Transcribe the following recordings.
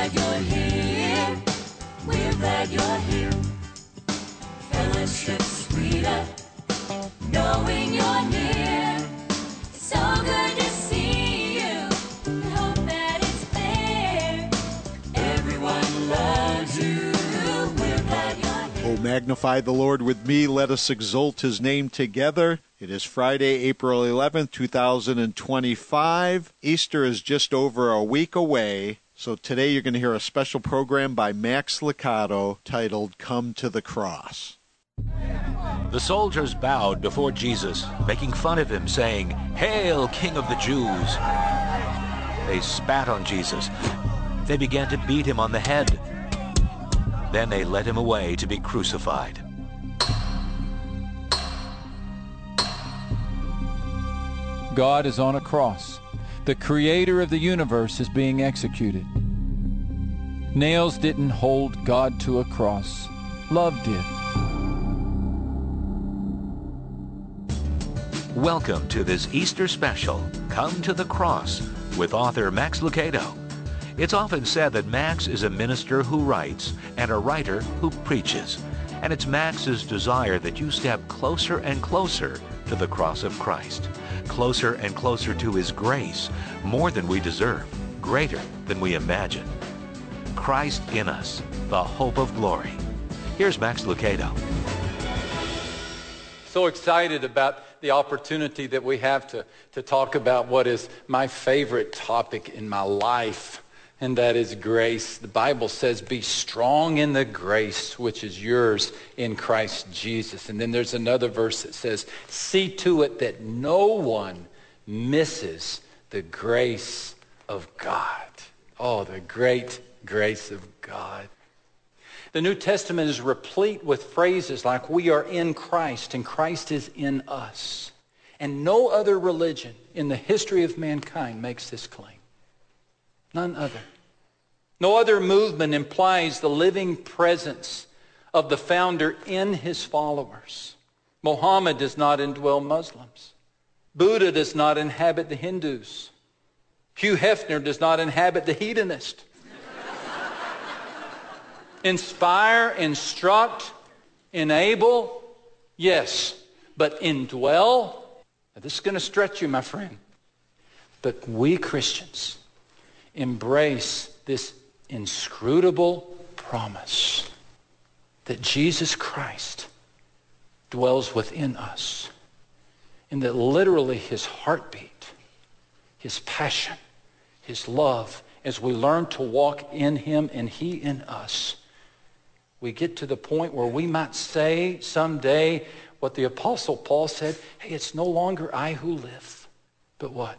glad you're here. We're glad you're here. Fellowship sweeter, knowing you're near. It's so good to see you. We hope that it's clear. Everyone loves you. We're glad you're here. Oh, magnify the Lord with me. Let us exalt his name together. It is Friday, April 11th, 2025. Easter is just over a week away. So today you're going to hear a special program by Max Lucado titled Come to the Cross. The soldiers bowed before Jesus, making fun of him, saying, "Hail, King of the Jews!" They spat on Jesus. They began to beat him on the head. Then they led him away to be crucified. God is on a cross. The creator of the universe is being executed. Nails didn't hold God to a cross. Love did. Welcome to this Easter special, Come to the Cross, with author Max Lucado. It's often said that Max is a minister who writes and a writer who preaches. And it's Max's desire that you step closer and closer to the cross of Christ, closer and closer to his grace, more than we deserve, greater than we imagine. Christ in us, the hope of glory. Here's Max Lucado. So excited about the opportunity that we have to talk about what is my favorite topic in my life, and that is grace. The Bible says, be strong in the grace which is yours in Christ Jesus. And then there's another verse that says, see to it that no one misses the grace of God. Oh, the great grace of God. The New Testament is replete with phrases like we are in Christ and Christ is in us. And no other religion in the history of mankind makes this claim. None other. No other movement implies the living presence of the founder in his followers. Muhammad does not indwell Muslims. Buddha does not inhabit the Hindus. Hugh Hefner does not inhabit the hedonist. Inspire, instruct, enable, yes, but indwell. Now this is going to stretch you, my friend. But we Christians embrace this inscrutable promise that Jesus Christ dwells within us, and that literally his heartbeat, his passion, his love, as we learn to walk in him and he in us, we get to the point where we might say someday what the Apostle Paul said, hey, it's no longer I who live, but what?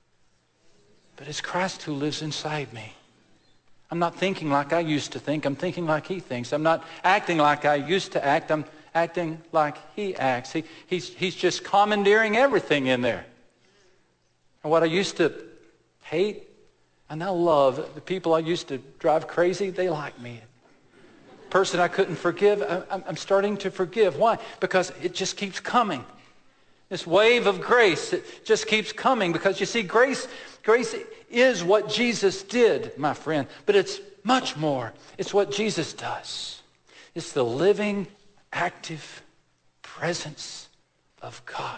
But it's Christ who lives inside me. I'm not thinking like I used to think. I'm thinking like he thinks. I'm not acting like I used to act. I'm acting like he acts. He's just commandeering everything in there. And what I used to hate, I now love. The people I used to drive crazy, they like me. The person I couldn't forgive, I'm starting to forgive. Why? Because it just keeps coming. This wave of grace, it just keeps coming because you see, grace is what Jesus did, my friend, but it's much more. It's what Jesus does. It's the living, active presence of God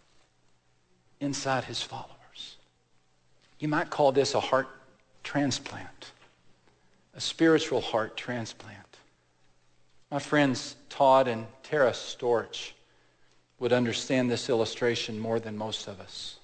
inside his followers. You might call this a heart transplant, a spiritual heart transplant. My friends Todd and Tara Storch would understand this illustration more than most of us.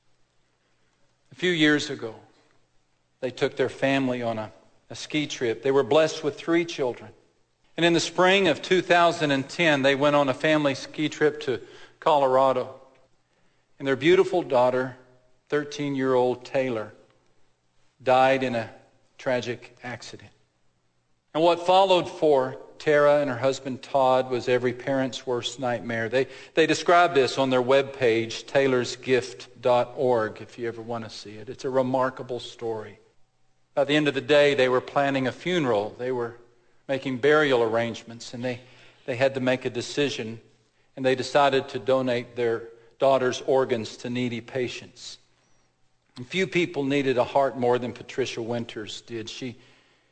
A few years ago, they took their family on a ski trip. They were blessed with 3 children. And in the spring of 2010, they went on a family ski trip to Colorado. And their beautiful daughter, 13-year-old Taylor, died in a tragic accident. And what followed for Tara and her husband Todd was every parent's worst nightmare. They describe this on their webpage, taylorsgift.org, if you ever want to see it. It's a remarkable story. By the end of the day, they were planning a funeral. They were making burial arrangements, and they had to make a decision, and they decided to donate their daughter's organs to needy patients. And few people needed a heart more than Patricia Winters did. She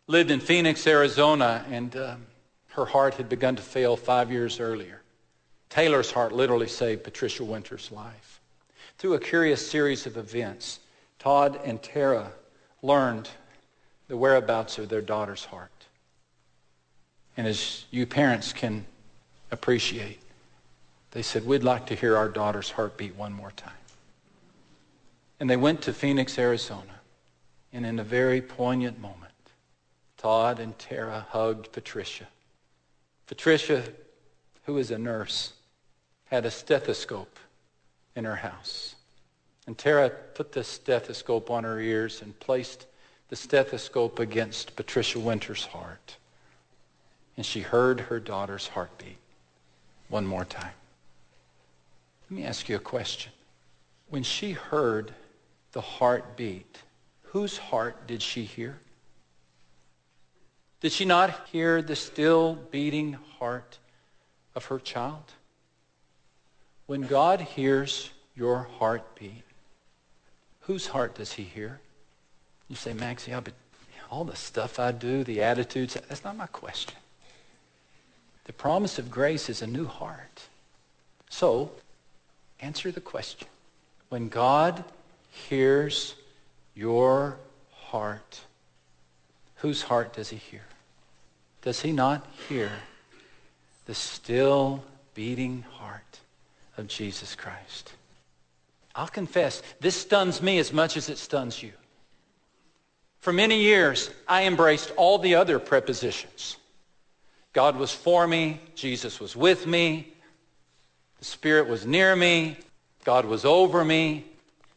lived in Phoenix, Arizona, and her heart had begun to fail 5 years earlier. Taylor's heart literally saved Patricia Winter's life. Through a curious series of events, Todd and Tara learned the whereabouts of their daughter's heart. And as you parents can appreciate, they said, we'd like to hear our daughter's heartbeat one more time. And they went to Phoenix, Arizona, and in a very poignant moment, Todd and Tara hugged Patricia. Patricia, who is a nurse, had a stethoscope in her house. And Tara put the stethoscope on her ears and placed the stethoscope against Patricia Winter's heart. And she heard her daughter's heartbeat one more time. Let me ask you a question. When she heard the heartbeat, whose heart did she hear? Did she not hear the still beating heart of her child? When God hears your heartbeat, whose heart does he hear? You say, Max, yeah, but all the stuff I do, the attitudes, that's not my question. The promise of grace is a new heart. So, answer the question. When God hears your heart, whose heart does he hear? Does he not hear the still beating heart of Jesus Christ? I'll confess, this stuns me as much as it stuns you. For many years, I embraced all the other prepositions. God was for me. Jesus was with me. The Spirit was near me. God was over me.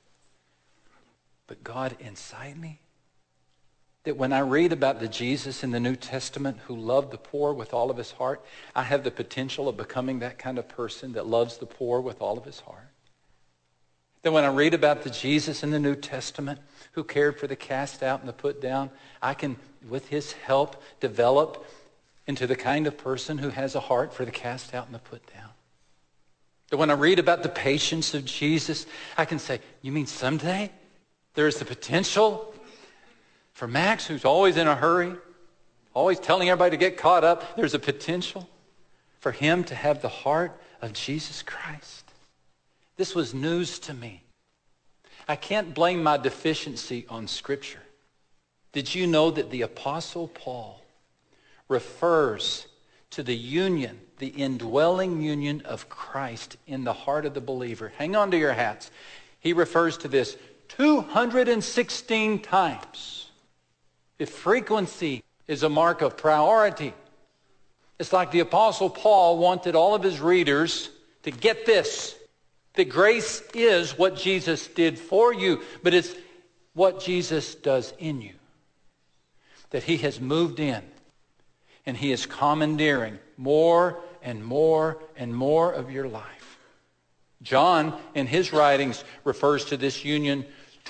But God inside me? That when I read about the Jesus in the New Testament who loved the poor with all of his heart, I have the potential of becoming that kind of person that loves the poor with all of his heart. That when I read about the Jesus in the New Testament who cared for the cast out and the put down, I can, with his help, develop into the kind of person who has a heart for the cast out and the put down. That when I read about the patience of Jesus, I can say, you mean someday there's the potential for Max, who's always in a hurry, always telling everybody to get caught up, there's a potential for him to have the heart of Jesus Christ. This was news to me. I can't blame my deficiency on Scripture. Did you know that the Apostle Paul refers to the union, the indwelling union of Christ in the heart of the believer? Hang on to your hats. He refers to this 216 times. If frequency is a mark of priority, it's like the Apostle Paul wanted all of his readers to get this, that grace is what Jesus did for you, but it's what Jesus does in you. That he has moved in, and he is commandeering more and more and more of your life. John, in his writings, refers to this union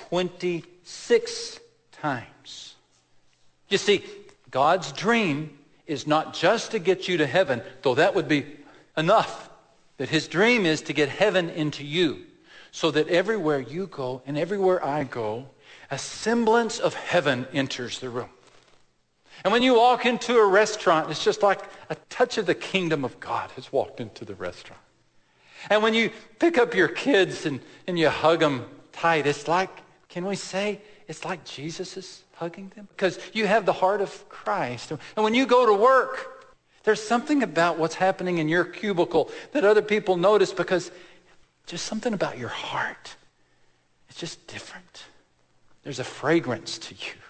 26 times. You see, God's dream is not just to get you to heaven, though that would be enough. That his dream is to get heaven into you, so that everywhere you go and everywhere I go, a semblance of heaven enters the room. And when you walk into a restaurant, it's just like a touch of the kingdom of God has walked into the restaurant. And when you pick up your kids and you hug them tight, it's like, can we say, it's like Jesus is hugging them? Because you have the heart of Christ. And when you go to work, there's something about what's happening in your cubicle that other people notice, because just something about your heart. It's just different. There's a fragrance to you.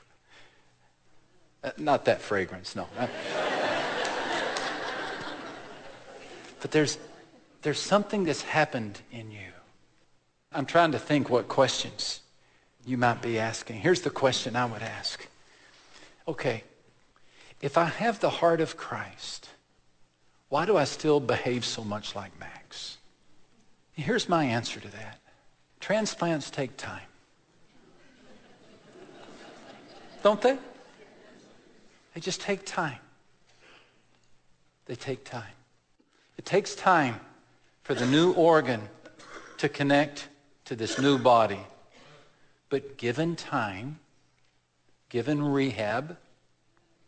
Not that fragrance, no. But there's something that's happened in you. I'm trying to think what questions you might be asking. Here's the question I would ask. Okay, if I have the heart of Christ, why do I still behave so much like Max? Here's my answer to that. Transplants take time. Don't they? They just take time. They take time. It takes time for the new organ to connect to this new body. But given time, given rehab,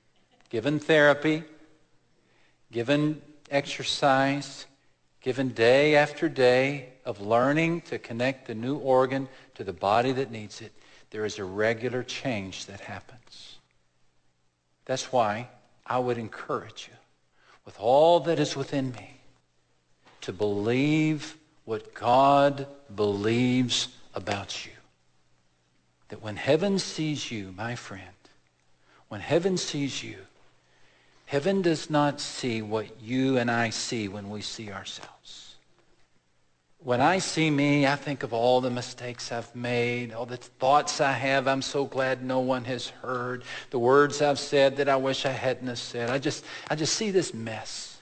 given therapy, given exercise, given day after day of learning to connect the new organ to the body that needs it, there is a regular change that happens. That's why I would encourage you, with all that is within me, to believe what God believes about you. That when heaven sees you, my friend, when heaven sees you, heaven does not see what you and I see when we see ourselves. When I see me, I think of all the mistakes I've made, all the thoughts I have I'm so glad no one has heard, the words I've said that I wish I hadn't have said. I just see this mess.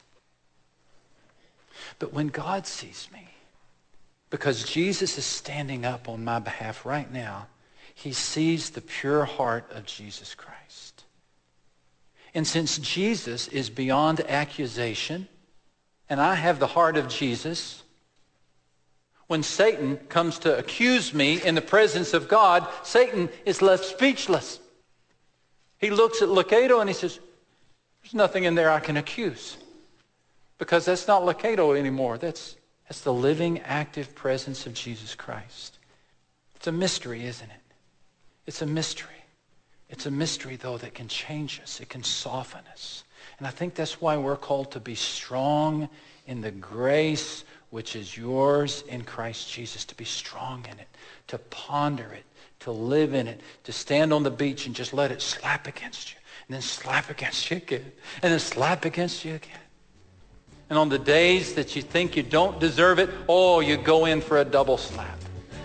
But when God sees me, because Jesus is standing up on my behalf right now, he sees the pure heart of Jesus Christ. And since Jesus is beyond accusation, and I have the heart of Jesus, when Satan comes to accuse me in the presence of God, Satan is left speechless. He looks at Locato and he says, there's nothing in there I can accuse. Because that's not Locato anymore. That's the living, active presence of Jesus Christ. It's a mystery, isn't it? It's a mystery. It's a mystery, though, that can change us. It can soften us. And I think that's why we're called to be strong in the grace which is yours in Christ Jesus, to be strong in it, to ponder it, to live in it, to stand on the beach and just let it slap against you, and then slap against you again, and then slap against you again. And on the days that you think you don't deserve it, oh, you go in for a double slap.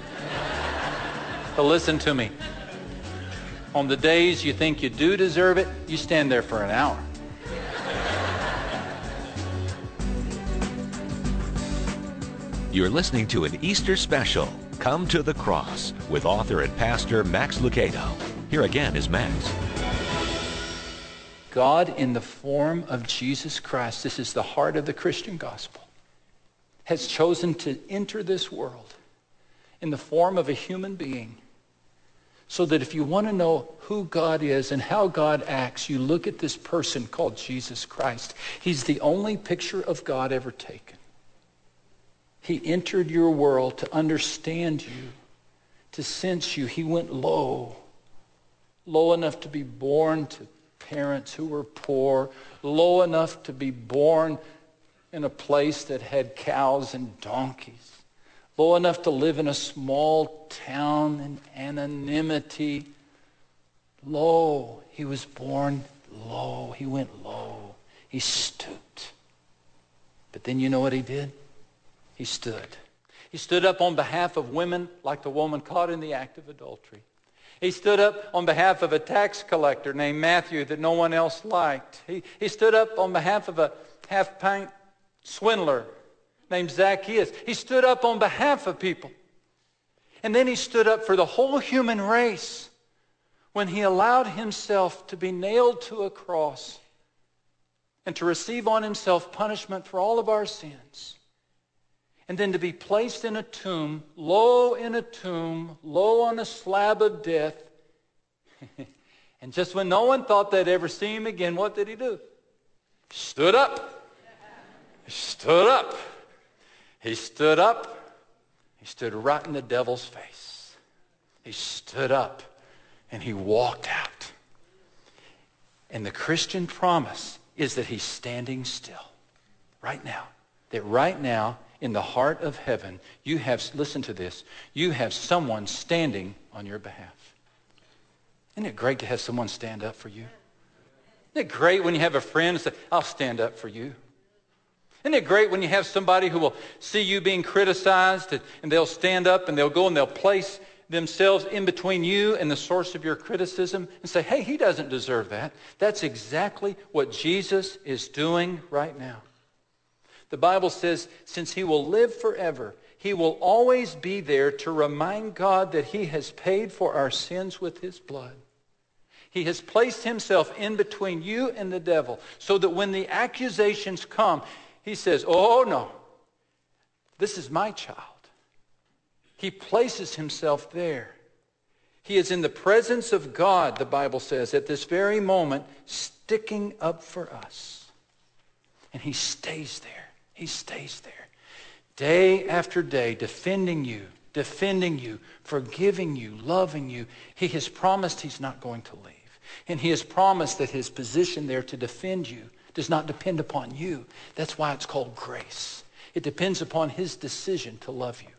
But listen to me. On the days you think you do deserve it, you stand there for an hour. You're listening to an Easter special, Come to the Cross, with author and pastor Max Lucado. Here again is Max. God, in the form of Jesus Christ, this is the heart of the Christian gospel, has chosen to enter this world in the form of a human being, so that if you want to know who God is and how God acts, you look at this person called Jesus Christ. He's the only picture of God ever taken. He entered your world to understand you, to sense you. He went low enough to be born to parents who were poor, low enough to be born in a place that had cows and donkeys, low enough to live in a small town in anonymity. Low. He was born low. He went low. He stooped. But then you know what he did? He stood. He stood up on behalf of women like the woman caught in the act of adultery. He stood up on behalf of a tax collector named Matthew that no one else liked. He stood up on behalf of a half-pint swindler named Zacchaeus. He stood up on behalf of people. And then he stood up for the whole human race when he allowed himself to be nailed to a cross and to receive on himself punishment for all of our sins. And then to be placed in a tomb, low on a slab of death. And just when no one thought they'd ever see him again, what did he do? Stood up. He stood up. He stood up. He stood right in the devil's face. He stood up and he walked out. And the Christian promise is that he's standing still right now. That right now, in the heart of heaven, you have, listen to this, you have someone standing on your behalf. Isn't it great to have someone stand up for you? Isn't it great when you have a friend say, I'll stand up for you? Isn't it great when you have somebody who will see you being criticized and they'll stand up and they'll go and they'll place themselves in between you and the source of your criticism and say, hey, he doesn't deserve that. That's exactly what Jesus is doing right now. The Bible says, since he will live forever, he will always be there to remind God that he has paid for our sins with his blood. He has placed himself in between you and the devil so that when the accusations come, he says, oh no, this is my child. He places himself there. He is in the presence of God, the Bible says, at this very moment, sticking up for us. And he stays there. He stays there. Day after day, defending you, forgiving you, loving you. He has promised he's not going to leave. And he has promised that his position there to defend you does not depend upon you. That's why it's called grace. It depends upon his decision to love you.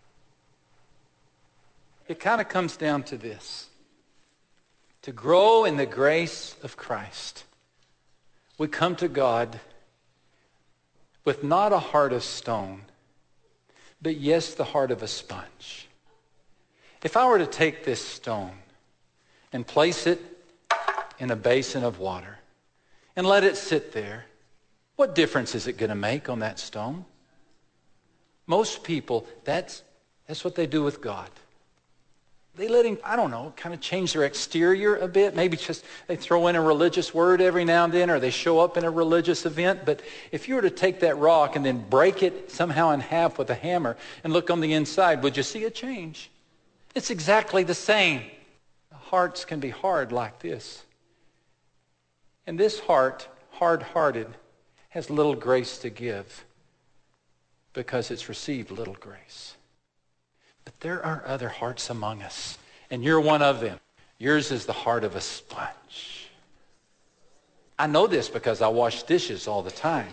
It kind of comes down to this. To grow in the grace of Christ, we come to God with not a heart of stone, but yes, the heart of a sponge. If I were to take this stone and place it in a basin of water and let it sit there, what difference is it going to make on that stone? Most people, that's what they do with God. They let him, I don't know, kind of change their exterior a bit. Maybe just they throw in a religious word every now and then, or they show up in a religious event. But if you were to take that rock and then break it somehow in half with a hammer and look on the inside, would you see a change? It's exactly the same. Hearts can be hard like this. And this heart, hard-hearted, has little grace to give because it's received little grace. But there are other hearts among us, and you're one of them. Yours is the heart of a sponge. I know this because I wash dishes all the time.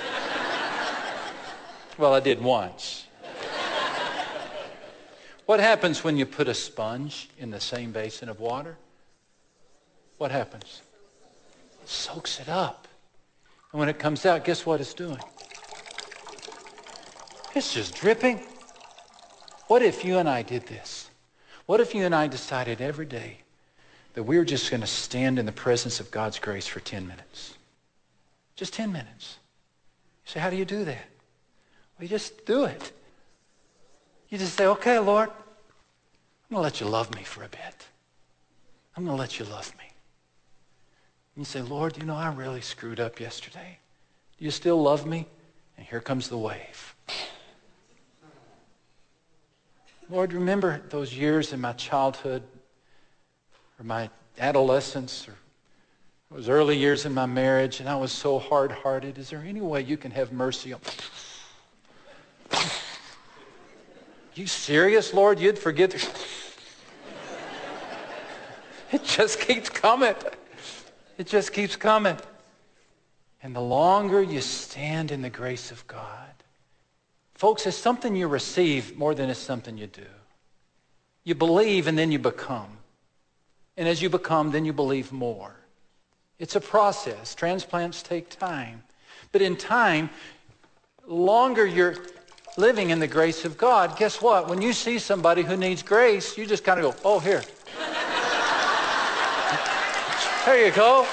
Well, I did once. What happens when you put a sponge in the same basin of water? What happens? It soaks it up. And when it comes out, guess what it's doing? It's just dripping. What if you and I did this? What if you and I decided every day that we were just going to stand in the presence of God's grace for 10 minutes? Just 10 minutes. You say, how do you do that? Well, you just do it. You just say, okay, Lord, I'm going to let you love me for a bit. I'm going to let you love me. And you say, Lord, you know, I really screwed up yesterday. Do you still love me? And here comes the wave. Lord, remember those years in my childhood or my adolescence or those early years in my marriage, and I was so hard-hearted. Is there any way you can have mercy on me? You serious, Lord? You'd forget? It just keeps coming. It just keeps coming. And the longer you stand in the grace of God, folks, it's something you receive more than it's something you do. You believe and then you become. And as you become, then you believe more. It's a process. Transplants take time. But in time, the longer you're living in the grace of God, guess what? When you see somebody who needs grace, you just kind of go, oh, here. There you go.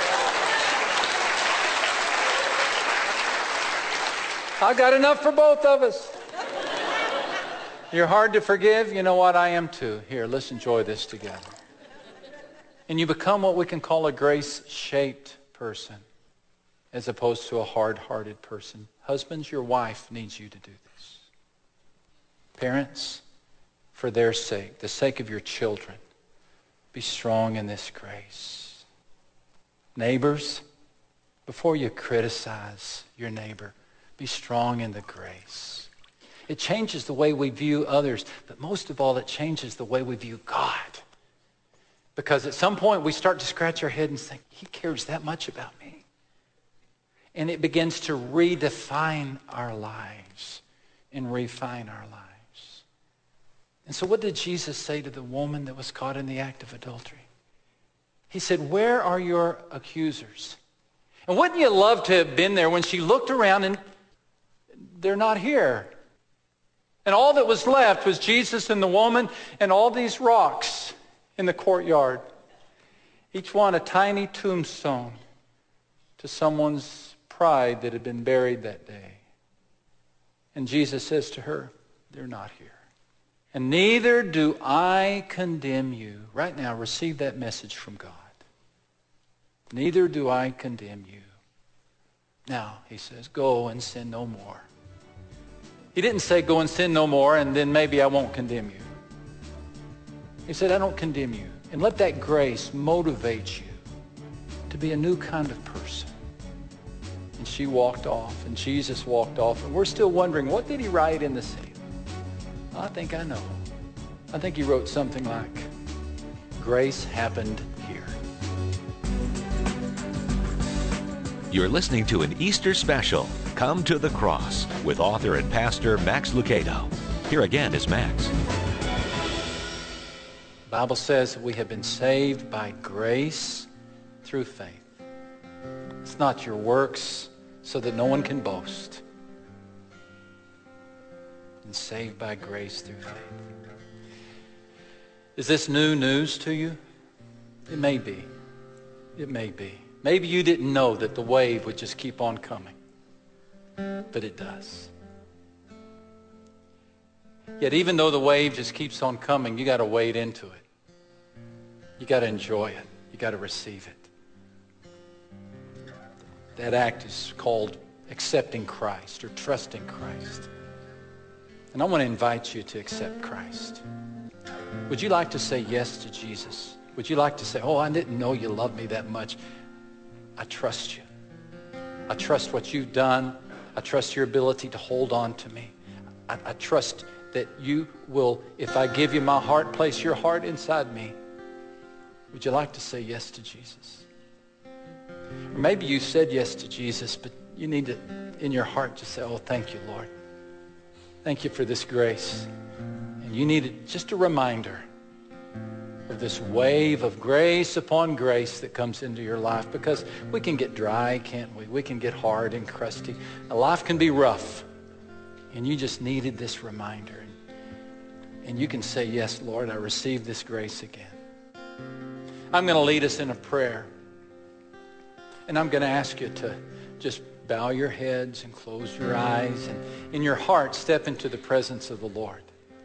I got enough for both of us. You're hard to forgive? You know what? I am too. Here, let's enjoy this together. And you become what we can call a grace-shaped person as opposed to a hard-hearted person. Husbands, your wife needs you to do this. Parents, for their sake, the sake of your children, be strong in this grace. Neighbors, before you criticize your neighbor, be strong in the grace. It changes the way we view others, but most of all, it changes the way we view God. Because at some point, we start to scratch our head and think, he cares that much about me. And it begins to redefine our lives and refine our lives. And so what did Jesus say to the woman that was caught in the act of adultery? He said, where are your accusers? And wouldn't you love to have been there when she looked around and they're not here? And all that was left was Jesus and the woman and all these rocks in the courtyard. Each one a tiny tombstone to someone's pride that had been buried that day. And Jesus says to her, they're not here. And neither do I condemn you. Right now, receive that message from God. Neither do I condemn you. Now, he says, go and sin no more. He didn't say go and sin no more and then maybe I won't condemn you. He said, I don't condemn you. And let that grace motivate you to be a new kind of person. And she walked off, and Jesus walked off, and we're still wondering, what did he write in the seal? I think I know. I think he wrote something like, grace happened here. You're listening to an Easter special, Come to the Cross, with author and pastor Max Lucado. Here again is Max. The Bible says that we have been saved by grace through faith. It's not your works so that no one can boast. And saved by grace through faith. Is this new news to you? It may be. It may be. Maybe you didn't know that the wave would just keep on coming. But it does. Yet even though the wave just keeps on coming, you got to wade into it. You got to enjoy it. You got to receive it. That act is called accepting Christ or trusting Christ. And I want to invite you to accept Christ. Would you like to say yes to Jesus? Would you like to say, oh, I didn't know you loved me that much. I trust you. I trust what you've done. I trust your ability to hold on to me. I trust that you will, if I give you my heart, place your heart inside me. Would you like to say yes to Jesus? Or maybe you said yes to Jesus, but you need to, in your heart, just say, oh, thank you, Lord. Thank you for this grace. And you need just a reminder of this wave of grace upon grace that comes into your life, because we can get dry, can't we? We can get hard and crusty. Life can be rough. And you just needed this reminder. And you can say, yes, Lord, I receive this grace again. I'm going to lead us in a prayer. And I'm going to ask you to just bow your heads and close your eyes, and in your heart step into the presence of the Lord.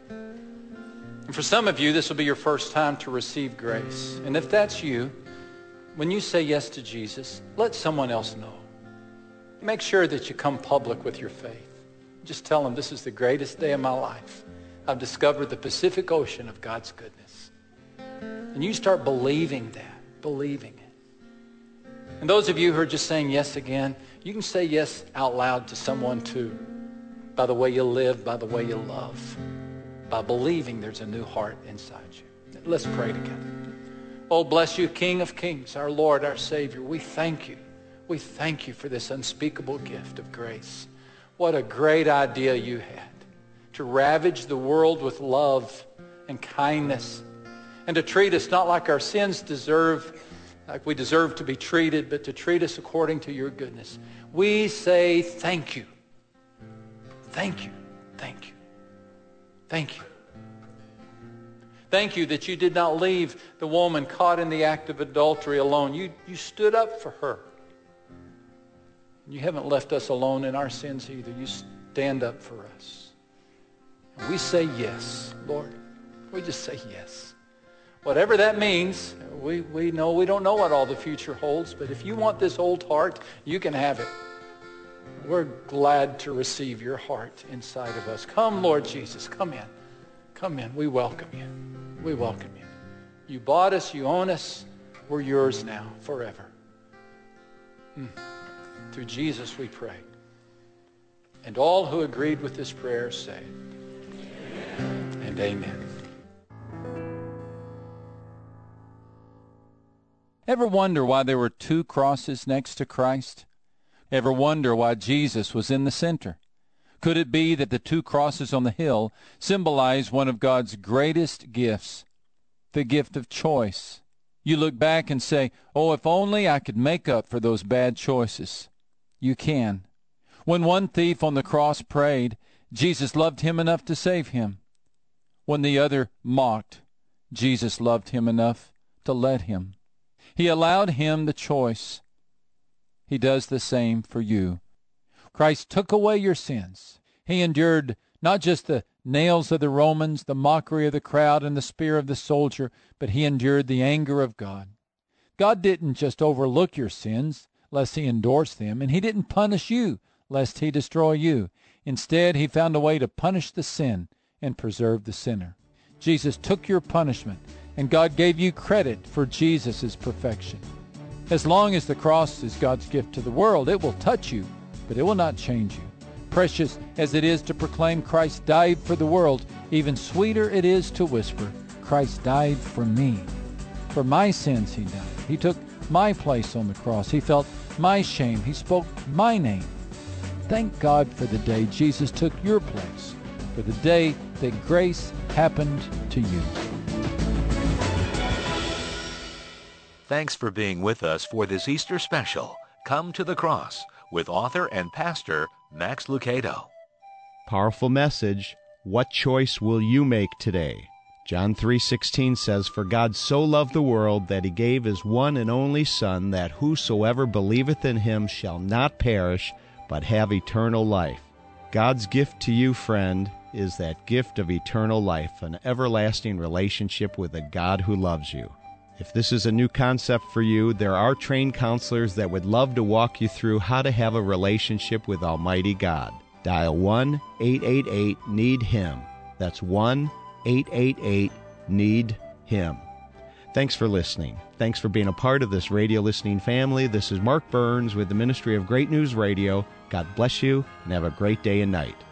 And for some of you, this will be your first time to receive grace. And if that's you, when you say yes to Jesus, let someone else know. Make sure that you come public with your faith. Just tell them, this is the greatest day of my life. I've discovered the Pacific Ocean of God's goodness. And you start believing that, believing it. And those of you who are just saying yes again, you can say yes out loud to someone too, by the way you live, by the way you love, by believing there's a new heart inside you. Let's pray together. Oh, bless you, King of Kings, our Lord, our Savior. We thank you. We thank you for this unspeakable gift of grace. What a great idea you had to ravage the world with love and kindness, and to treat us not like our sins deserve, like we deserve to be treated, but to treat us according to your goodness. We say thank you. Thank you. Thank you. Thank you. Thank you that you did not leave the woman caught in the act of adultery alone. You stood up for her. You haven't left us alone in our sins either. You stand up for us. And we say yes, Lord. We just say yes. Whatever that means, we know we don't know what all the future holds, but if you want this old heart, you can have it. We're glad to receive your heart inside of us. Come, Lord Jesus, come in. Come in. We welcome you. We welcome you. You bought us, you own us. We're yours now, forever. Through Jesus we pray. And all who agreed with this prayer say, amen. And amen. Ever wonder why there were two crosses next to Christ? Ever wonder why Jesus was in the center? Could it be that the two crosses on the hill symbolize one of God's greatest gifts, the gift of choice? You look back and say, oh, if only I could make up for those bad choices. You can. When one thief on the cross prayed, Jesus loved him enough to save him. When the other mocked, Jesus loved him enough to let him. He allowed him the choice. He does the same for you. Christ took away your sins. He endured not just the nails of the Romans, the mockery of the crowd, and the spear of the soldier, but he endured the anger of God. God didn't just overlook your sins, lest he endorse them, and he didn't punish you, lest he destroy you. Instead, he found a way to punish the sin and preserve the sinner. Jesus took your punishment and God gave you credit for Jesus' perfection. As long as the cross is God's gift to the world, it will touch you, but it will not change you. Precious as it is to proclaim Christ died for the world, even sweeter it is to whisper, Christ died for me. For my sins he died. He took my place on the cross. He felt my shame. He spoke my name. Thank God for the day Jesus took your place, for the day that grace happened to you. Thanks for being with us for this Easter special, Come to the Cross, with author and pastor Max Lucado. Powerful message. What choice will you make today? John 3:16 says, For God so loved the world that he gave his one and only Son, that whosoever believeth in him shall not perish, but have eternal life. God's gift to you, friend, is that gift of eternal life, an everlasting relationship with a God who loves you. If this is a new concept for you, there are trained counselors that would love to walk you through how to have a relationship with Almighty God. Dial 1-888-NEED-HIM. That's 1-888-NEED-HIM. Thanks for listening. Thanks for being a part of this radio listening family. This is Mark Burns with the Ministry of Great News Radio. God bless you, and have a great day and night.